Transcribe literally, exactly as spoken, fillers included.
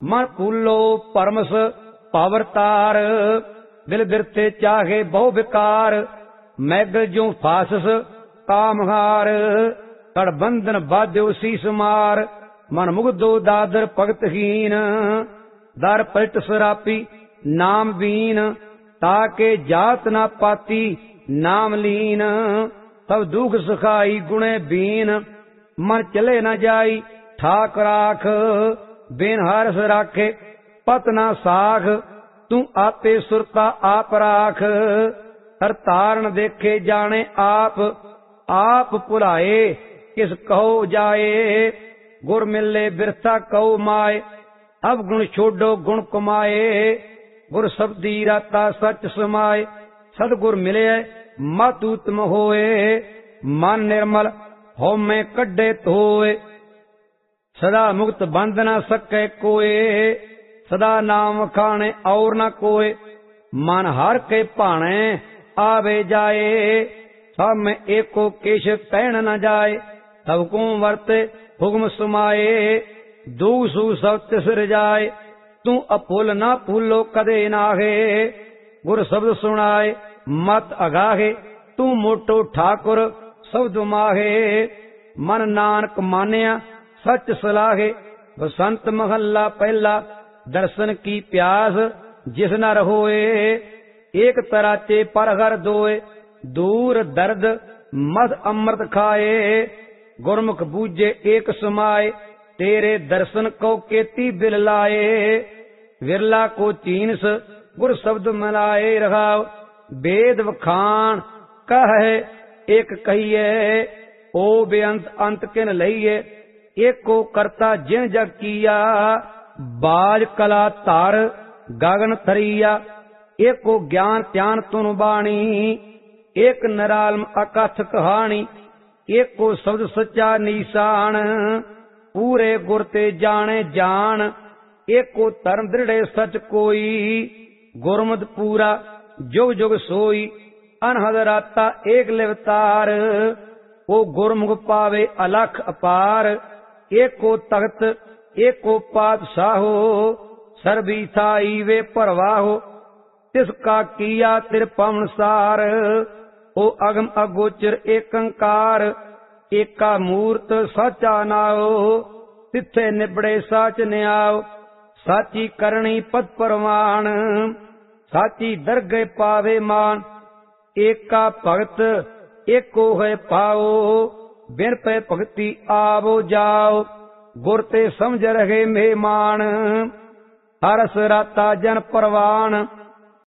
मन फूलो परमस पावरतार, दिल बिरते चाहे बहु विकार, मैगल जो फासस कामहार, कड़ बंधन बाध्यो शीस मार, मन मुग्धो दादर भगतहीन, दर पलट सरापी नाम बीन, ताके जात ना पाती नाम लीन, तब दुख सुखाई गुणे बीन, मन चले न जाई ठाक राख, बिन हरस राखे पत ना साख, तू आपे सुरता आप राख, हर तारण देखे जाने आप, आप भुलाए किस कहो जाए, गुर मिले बिरथा कहो माए, अब गुण छोड़ो गुण कमाए, गुर शब्दी राता सच समाए, सदगुर मिले मत उत्तम होए, मन निर्मल हो में कड्डे धोए, सदा मुक्त बंध न सके कोए, सदा नाम खाने और न कोए, मन हर के भाणे आवे जाए, सब में एको केश कहन न जाए, सब को वर्ते हुक्म सुमाए, दू सू सब तिसर जाए, तू अपुल ना फूलो कदे नाहे, गुर शब्द सुनाए मत अगाहे, तू मोटो ठाकुर शब्द माहे, मन नानक मानिया सच सलाहे, बसंत महला पहला दर्शन की प्यास जिस न रहोए, एक तराचे पर घर दोए, दूर दर्द मद अमृत खाए, गुरमुख बूझे एक समाए, तेरे दर्शन को केती बिल लाए, विरला को चीनस गुर शब्द मिलाए रहाव, वेद वखान कह एक कहिए, ओ बेअंत अंत किन लइए, एको करता जिन जग किया, बाज कला तार गगन थरिया, एको ज्ञान त्यान तुन बाणी, एक निरालम अकथ कहानी, एको शब्द सच्चा निशान, पूरे गुर ते जाने जान, एको धर्म दृढ़े सच कोई, गुरमत पूरा जुग जुग सोई, अनहद राता एक लिवतार, ओ गुरमुख पावे अलख अपार, एको तख्त एको पातशाहो, सर्वी थाई वे परवाहो, तिसका किया तिरपवन सार, ओ अगम अगोचर एकंकार, एका मूर्त साचा नाओ, तिथे निबड़े साच न्याओ, साची करणी पद परवान, साची दरगे पावे मान, एका भगत एको है पाओ, बिन पे भगति आवो जाओ, गुर ते समझ रहे मेहमान, हरस राता जन परवान,